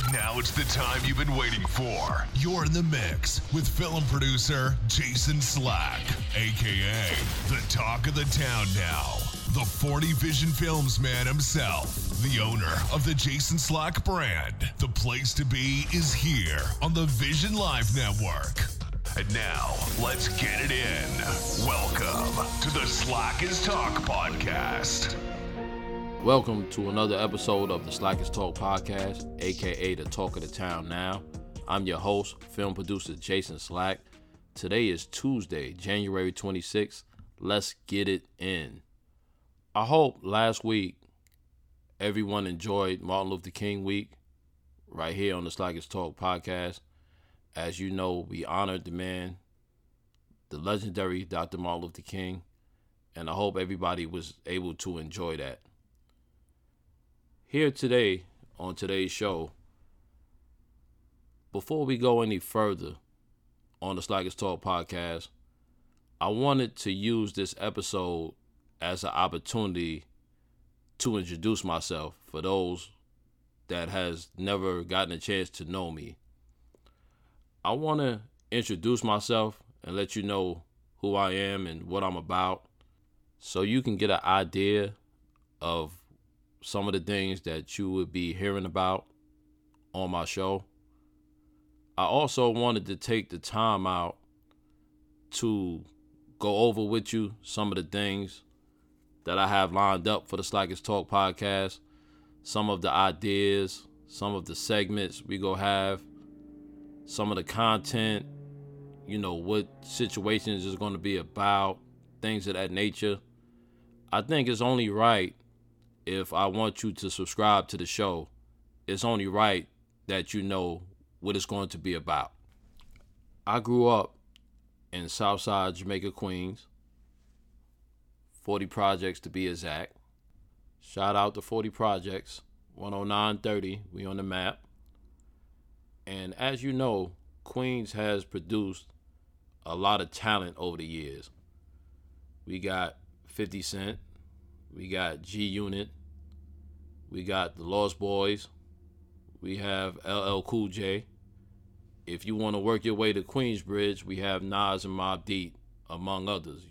Now it's the time you've been waiting for. You're in the mix with film producer Jason Slack, a.k.a. the talk of the town now. The 40 Vision Films man himself, the owner of the Jason Slack brand. The place to be is here on the Vision Live Network. And now, let's get it in. Welcome to the Slack is Talk podcast. Welcome to another episode of the Slack is Talk podcast, aka the talk of the town now. I'm your host, film producer Jason Slack. Today is Tuesday, January 26th. Let's get it in. I hope last week everyone enjoyed Martin Luther King week right here on the Slack is Talk podcast. As you know, we honored the man, the legendary Dr. Martin Luther King, and I hope everybody was able to enjoy that. Here today, on today's show, before we go any further on the Slack is Talk podcast, I wanted to use this episode as an opportunity to introduce myself for those that has never gotten a chance to know me. I want to introduce myself and let you know who I am and what I'm about so you can get an idea of some of the things that you would be hearing about on my show. I also wanted to take the time out to go over with you some of the things that I have lined up for the Slack is Talk podcast, some of the ideas, some of the segments we go have, some of the content, what situations is going to be about, things of that nature. I think it's only right, if I want you to subscribe to the show, it's only right that you know what it's going to be about. I grew up in Southside Jamaica, Queens, 40 Projects to be exact. Shout out to 40 Projects, 10930, we on the map. And as you know, Queens has produced a lot of talent over the years. We got 50 Cent, we got G-Unit, we got the Lost Boys, we have LL Cool J. If you want to work your way to Queensbridge, we have Nas and Mobb Deep, among others,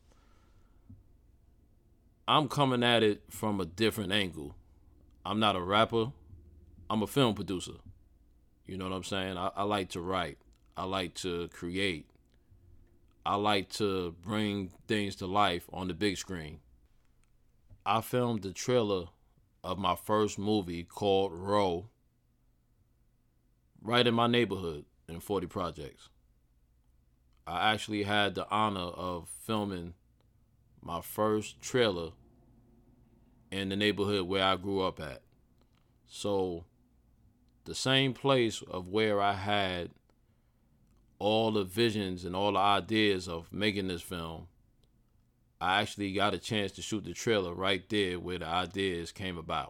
I'm coming at it from a different angle. I'm not a rapper, I'm a film producer. You know what I'm saying? I like to write. I like to create. I like to bring things to life on the big screen. I filmed the trailer of my first movie called Row right in my neighborhood in 40 Projects. I actually had the honor of filming my first trailer in the neighborhood where I grew up at. So the same place of where I had all the visions and all the ideas of making this film, I actually got a chance to shoot the trailer right there where the ideas came about.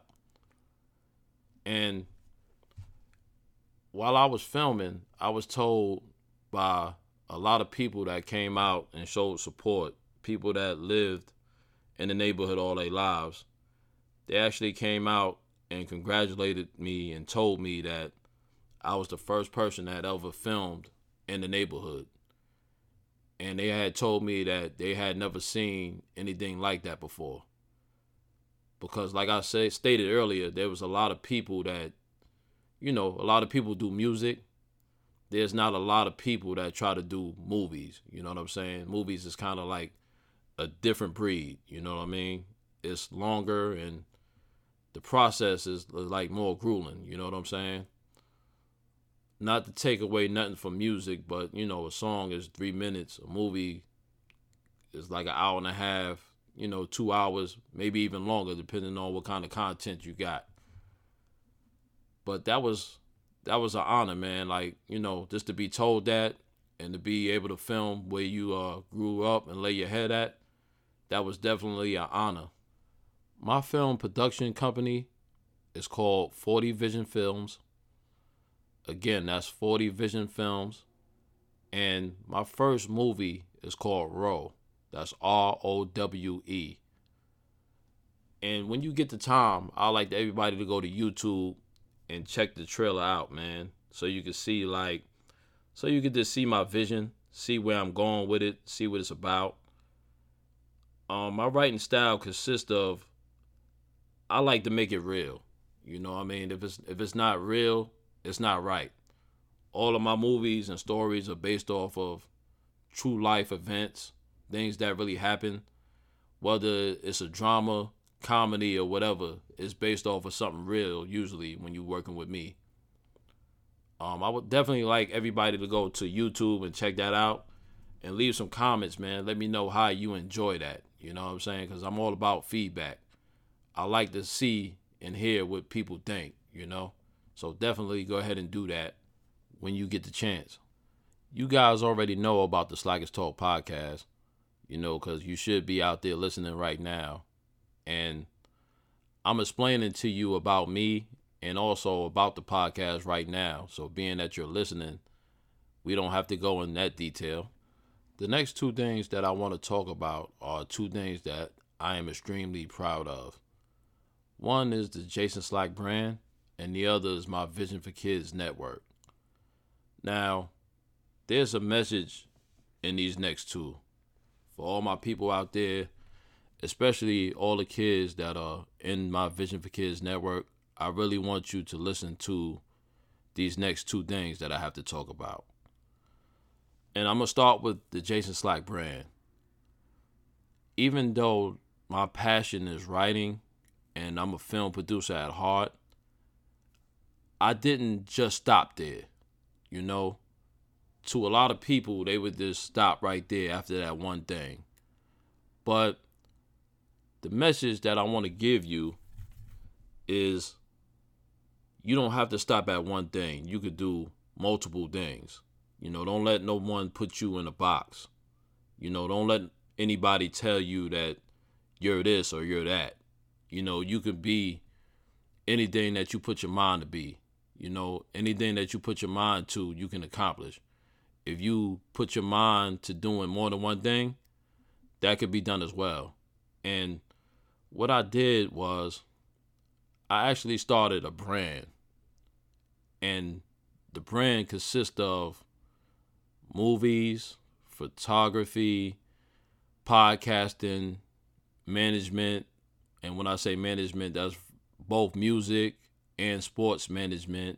And while I was filming, I was told by a lot of people that came out and showed support, people that lived in the neighborhood all their lives, they actually came out and congratulated me and told me that I was the first person that ever filmed in the neighborhood. And they had told me that they had never seen anything like that before. Because like I stated earlier, there was a lot of people that, a lot of people do music. There's not a lot of people that try to do movies. You know what I'm saying? Movies is kind of like a different breed. You know what I mean? It's longer and the process is like more grueling, you know what I'm saying? Not to take away nothing from music, but, a song is 3 minutes. A movie is like an hour and a half, 2 hours, maybe even longer, depending on what kind of content you got. But that was an honor, man. Like, just to be told that and to be able to film where you grew up and lay your head at, that was definitely an honor. My film production company is called 40 Vision Films. Again, that's 40 Vision Films. And my first movie is called Row. That's ROWE. And when you get the time, I like everybody to go to YouTube and check the trailer out, man. So you can see so you can just see my vision, see where I'm going with it, see what it's about. My writing style consists of, I like to make it real. You know what I mean? If it's not real, it's not right. All of my movies and stories are based off of true life events, things that really happen. Whether it's a drama, comedy, or whatever, it's based off of something real, usually, when you're working with me. I would definitely like everybody to go to YouTube and check that out and leave some comments, man. Let me know how you enjoy that. You know what I'm saying? Because I'm all about feedback. I like to see and hear what people think, you know? So definitely go ahead and do that when you get the chance. You guys already know about the Slackers Talk podcast, you know, because you should be out there listening right now. And I'm explaining to you about me and also about the podcast right now. So being that you're listening, we don't have to go in that detail. The next two things that I want to talk about are two things that I am extremely proud of. One is the Jason Slack brand, and the other is my Vision for Kids network. Now, there's a message in these next two. For all my people out there, especially all the kids that are in my Vision for Kids network, I really want you to listen to these next two things that I have to talk about. And I'm going to start with the Jason Slack brand. Even though my passion is writing and I'm a film producer at heart, I didn't just stop there. You know, to a lot of people, they would just stop right there after that one thing. But the message that I want to give you is you don't have to stop at one thing. You could do multiple things. You know, don't let no one put you in a box. You know, don't let anybody tell you that you're this or you're that. You know, you could be anything that you put your mind to be. You know, anything that you put your mind to, you can accomplish. If you put your mind to doing more than one thing, that could be done as well. And what I did was I actually started a brand. And the brand consists of movies, photography, podcasting, management. And when I say management, that's both music and sports management,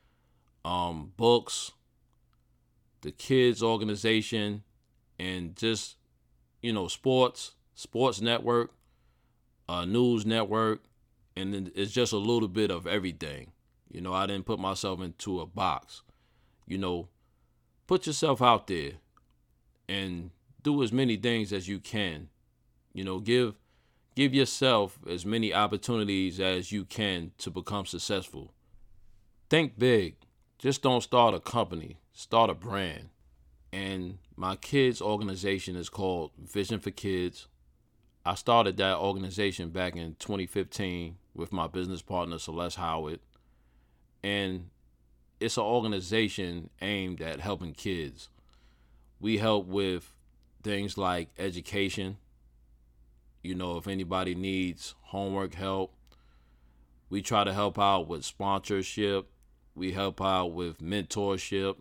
books, the kids organization, and just, you know, sports network, news network, and then it's just a little bit of everything. You know, I didn't put myself into a box. You know, put yourself out there and do as many things as you can. You know, give yourself as many opportunities as you can to become successful. Think big. Just don't start a company. Start a brand. And my kids organization is called Vision for Kids. I started that organization back in 2015 with my business partner, Celeste Howard. And it's an organization aimed at helping kids. We help with things like education. You know, if anybody needs homework help, we try to help out with sponsorship. We help out with mentorship.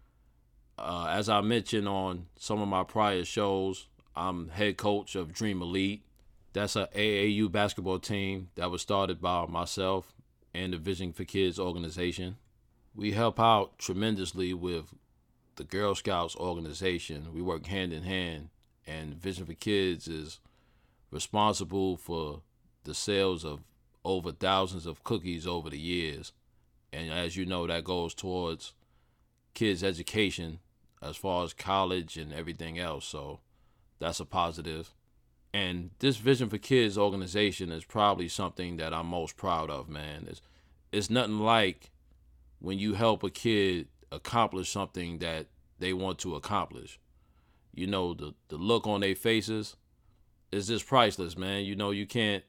As I mentioned on some of my prior shows, I'm head coach of Dream Elite. That's an AAU basketball team that was started by myself and the Vision for Kids organization. We help out tremendously with the Girl Scouts organization. We work hand in hand, and Vision for Kids is responsible for the sales of over thousands of cookies over the years. And as you know, that goes towards kids' education as far as college and everything else. So that's a positive. And this Vision for Kids organization is probably something that I'm most proud of, man. It's nothing like when you help a kid accomplish something that they want to accomplish. You know, the look on their faces is just priceless, man. You know, you get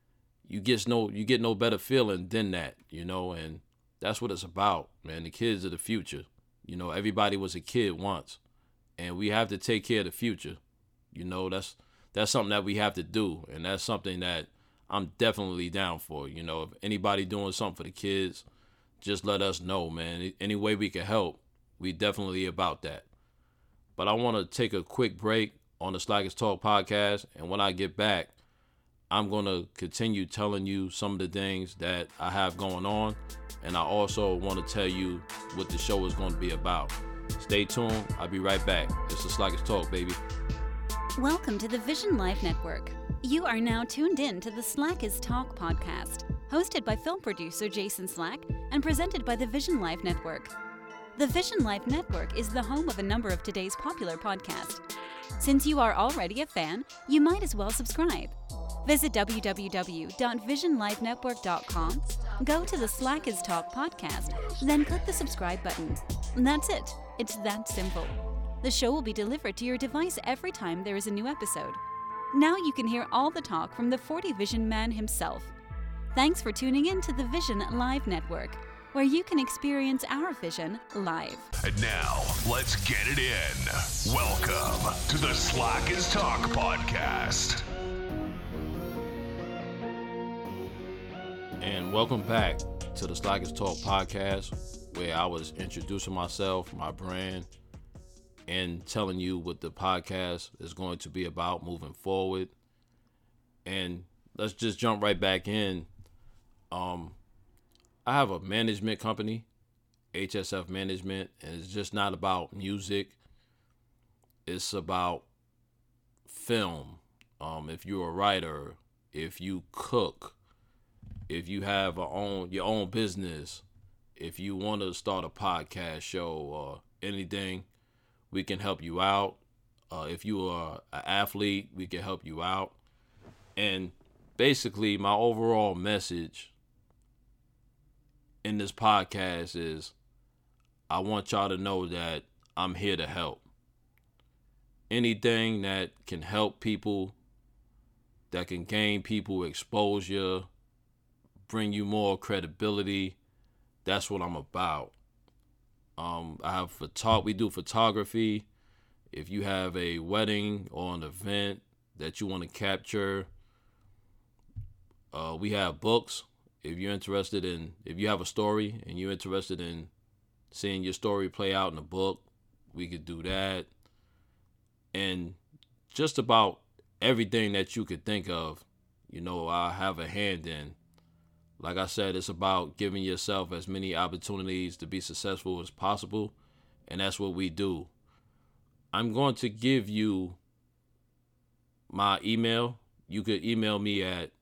no better feeling than that, you know, and that's what it's about, man. The kids are the future. You know, everybody was a kid once, and we have to take care of the future. You know, that's something that we have to do, and that's something that I'm definitely down for. You know, if anybody doing something for the kids, just let us know, man. Any way we can help, we definitely about that. But I want to take a quick break on the Slackers Talk podcast, and when I get back, I'm going to continue telling you some of the things that I have going on, and I also want to tell you what the show is going to be about. Stay tuned. I'll be right back. It's the Slackers Talk, baby. Welcome to the Vision Live Network. You are now tuned in to the Slackers Talk podcast, hosted by film producer Jason Slack and presented by the Vision Live Network. The Vision Live Network is the home of a number of today's popular podcasts. Since you are already a fan, you might as well subscribe. Visit www.visionlivenetwork.com, go to the Slackers Talk podcast, then click the subscribe button. And that's it. It's that simple. The show will be delivered to your device every time there is a new episode. Now you can hear all the talk from the 40 Vision man himself. Thanks for tuning in to the Vision Live Network, where you can experience our vision live. And now, let's get it in. Welcome to the Slackers Talk podcast. And welcome back to the Slackers Talk podcast, where I was introducing myself, my brand, and telling you what the podcast is going to be about moving forward. And let's just jump right back in. I have a management company, HSF Management, and it's just not about music. It's about film. If you're a writer, if you cook, if you have your own business, if you want to start a podcast show or anything, we can help you out. If you are an athlete, we can help you out. And basically, my overall message in this podcast is I want y'all to know that I'm here to help. Anything that can help people, that can gain people exposure, bring you more credibility, that's what I'm about. We do photography. If you have a wedding or an event that you want to capture, we have books. If you have a story and you're interested in seeing your story play out in a book, we could do that. And just about everything that you could think of, I have a hand in. Like I said, it's about giving yourself as many opportunities to be successful as possible, and that's what we do. I'm going to give you my email. You could email me at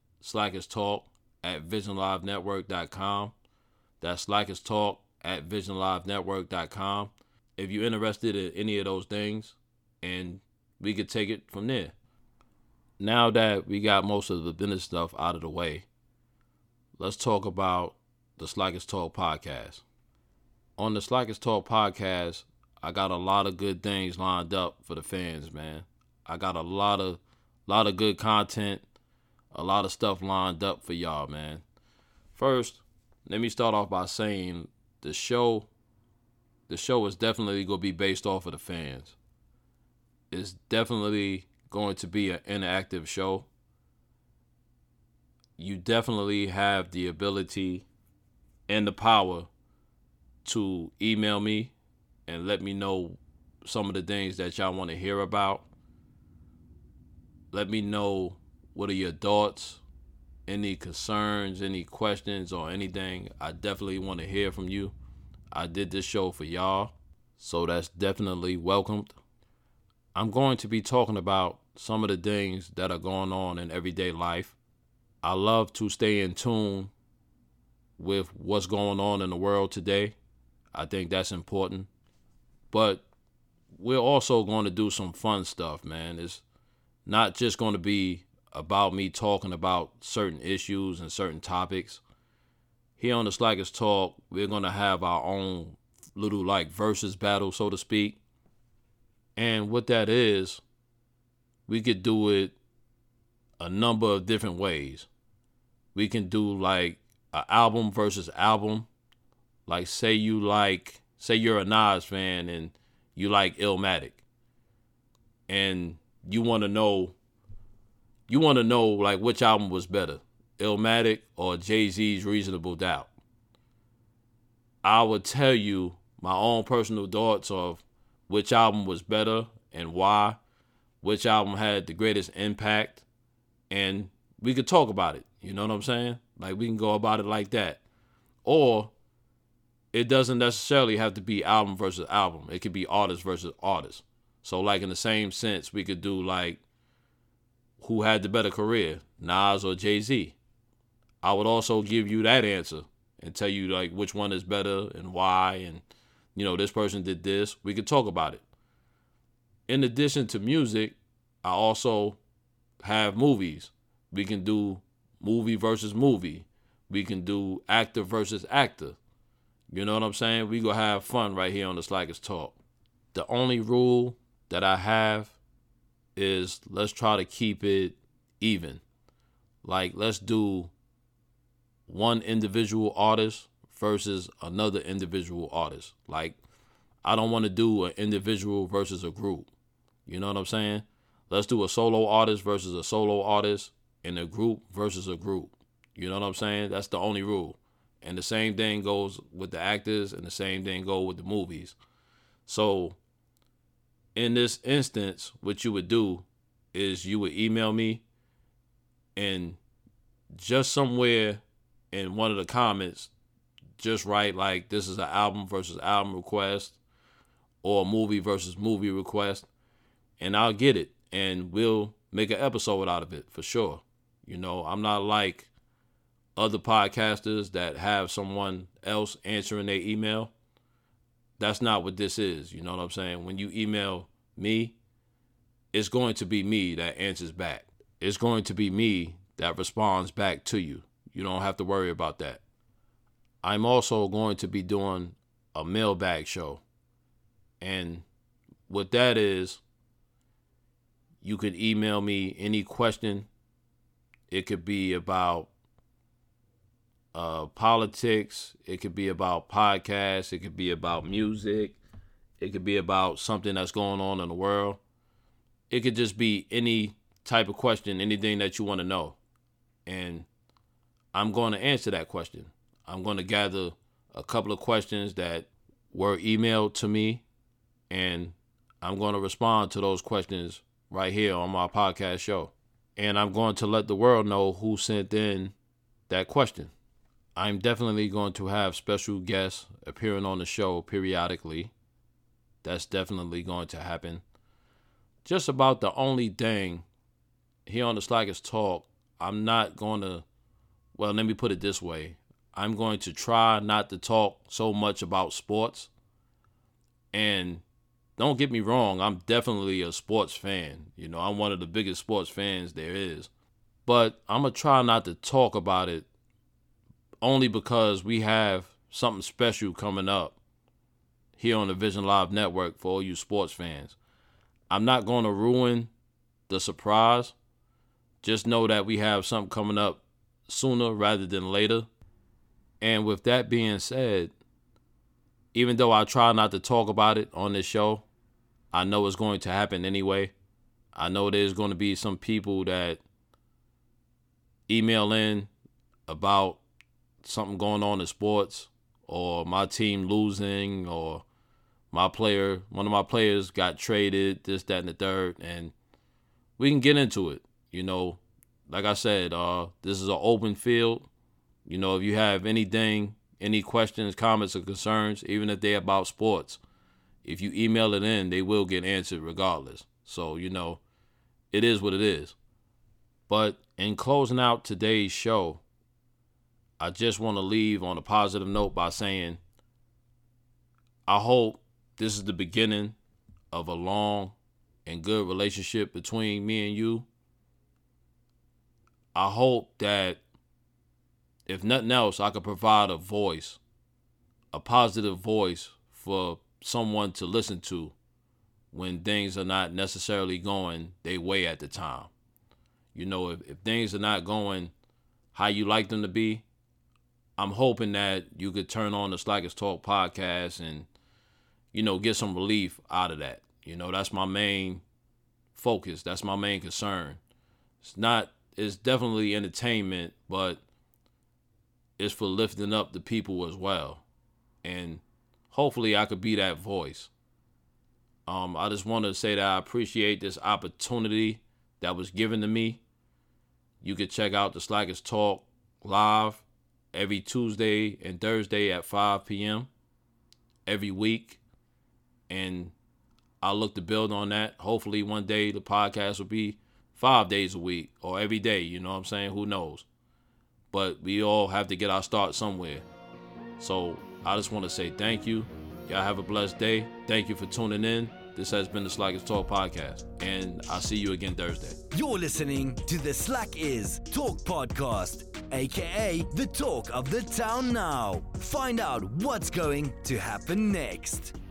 slackerstalk@visionlivenetwork.com. That's slackerstalk@visionlivenetwork.com. If you're interested in any of those things, and we could take it from there. Now that we got most of the business stuff out of the way, let's talk about the Slackers Talk podcast. On the Slackers Talk podcast, I got a lot of good things lined up for the fans, man. I got a lot of good content, a lot of stuff lined up for y'all, man. First, let me start off by saying the show is definitely going to be based off of the fans. It's definitely going to be an interactive show. You definitely have the ability and the power to email me and let me know some of the things that y'all want to hear about. Let me know what are your thoughts, any concerns, any questions, or anything. I definitely want to hear from you. I did this show for y'all, so that's definitely welcomed. I'm going to be talking about some of the things that are going on in everyday life. I love to stay in tune with what's going on in the world today. I think that's important. But we're also going to do some fun stuff, man. It's not just going to be about me talking about certain issues and certain topics. Here on the Slackers Talk, we're going to have our own little versus battle, so to speak. And what that is, we could do it a number of different ways. We can do an album versus album. Say you're a Nas fan and you like Illmatic, and you want to know which album was better, Illmatic or Jay-Z's Reasonable Doubt. I would tell you my own personal thoughts of which album was better and why, which album had the greatest impact, and we could talk about it. You know what I'm saying? Like, we can go about it like that. Or it doesn't necessarily have to be album versus album. It could be artist versus artist. So, like, in the same sense, we could do, like, who had the better career, Nas or Jay-Z? I would also give you that answer and tell you, like, which one is better and why, and, you know, this person did this. We could talk about it. In addition to music, I also have movies. We can do movie versus movie. We can do actor versus actor. You know what I'm saying? We gonna have fun right here on the Slackers Talk. The only rule that I have is let's try to keep it even. Like, let's do one individual artist versus another individual artist. Like, I don't want to do an individual versus a group. You know what I'm saying? Let's do a solo artist versus a solo artist and a group versus a group. You know what I'm saying? That's the only rule. And the same thing goes with the actors, and the same thing goes with the movies. So in this instance, what you would do is you would email me, and just somewhere in one of the comments, just write like, this is an album versus album request or a movie versus movie request, and I'll get it, and we'll make an episode out of it for sure. You know, I'm not like other podcasters that have someone else answering their email. That's not what this is. You know what I'm saying? When you email me, it's going to be me that answers back. It's going to be me that responds back to you. You don't have to worry about that. I'm also going to be doing a mailbag show. And what that is, you could email me any question. It could be about politics. It could be about podcasts. It could be about music. It could be about something that's going on in the world. It could just be any type of question, anything that you want to know. And I'm going to answer that question. I'm going to gather a couple of questions that were emailed to me, and I'm going to respond to those questions right here on my podcast show. And I'm going to let the world know who sent in that question. I'm definitely going to have special guests appearing on the show periodically. That's definitely going to happen. Just about the only thing here on the Slackers Talk, I'm not going to, well, let me put it this way. I'm going to try not to talk so much about sports. And don't get me wrong, I'm definitely a sports fan. You know, I'm one of the biggest sports fans there is. But I'm going to try not to talk about it only because we have something special coming up here on the Vision Live Network for all you sports fans. I'm not going to ruin the surprise. Just know that we have something coming up sooner rather than later. And with that being said, even though I try not to talk about it on this show, I know it's going to happen anyway. I know there's going to be some people that email in about something going on in sports, or my team losing, or one of my players got traded, this, that, and the third, and we can get into it. You know, like I said, this is an open field. You know, if you have anything, any questions, comments, or concerns, even if they're about sports, if you email it in, they will get answered regardless. So, you know, it is what it is. But in closing out today's show, I just want to leave on a positive note by saying, I hope this is the beginning of a long and good relationship between me and you. I hope that, if nothing else, I could provide a voice, a positive voice for someone to listen to when things are not necessarily going their way at the time. You know, if things are not going how you like them to be, I'm hoping that you could turn on the Slackers Talk podcast and, you know, get some relief out of that. You know, that's my main focus. That's my main concern. It's definitely entertainment, but it's for lifting up the people as well. and hopefully I could be that voice. I just want to say that I appreciate this opportunity that was given to me. You can check out the Slackers Talk live every Tuesday and Thursday at 5 p.m. every week. And I look to build on that. Hopefully one day the podcast will be 5 days a week or every day. You know what I'm saying? Who knows? But we all have to get our start somewhere. So I just want to say thank you. Y'all have a blessed day. Thank you for tuning in. This has been the Slackers Talk podcast, and I'll see you again Thursday. You're listening to the Slack Is Talk podcast, aka the talk of the town now. Find out what's going to happen next.